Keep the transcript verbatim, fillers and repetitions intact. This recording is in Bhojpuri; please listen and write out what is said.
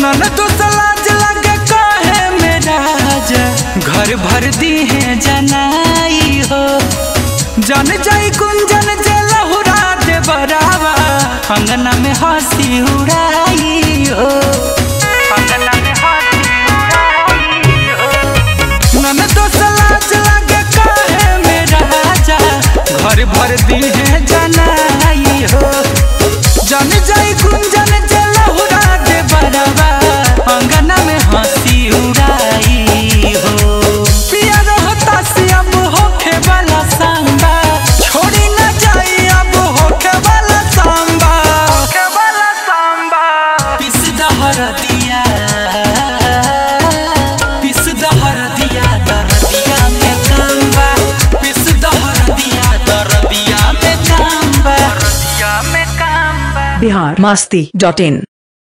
नन तो लाज लगे कहे मेरा जा घर भर दी है जनाई हो जन जाई कुंजन जे लहुरा दे बरावा अंगना में हंसी उड़ाई हो अंगना में हंसी उड़ाई हो नन तो लाज लगे कहे मेरा जा घर भर दी है जनाई हो जन जाई कुंजन जे लहुरा दे बरावा अंगना में हंसी उड़ाई हो पिया रहता से अब होखे वाला सांबा छोड़ी न जाई अब होखे वाला सांबा होखे वाला सांबा पिस दहर दिया पिस दहर दिया दर दिया में कांबा पिस दहर दिया दर दिया में कांबा दिया में कांबा बिहार मस्ती डॉट इन।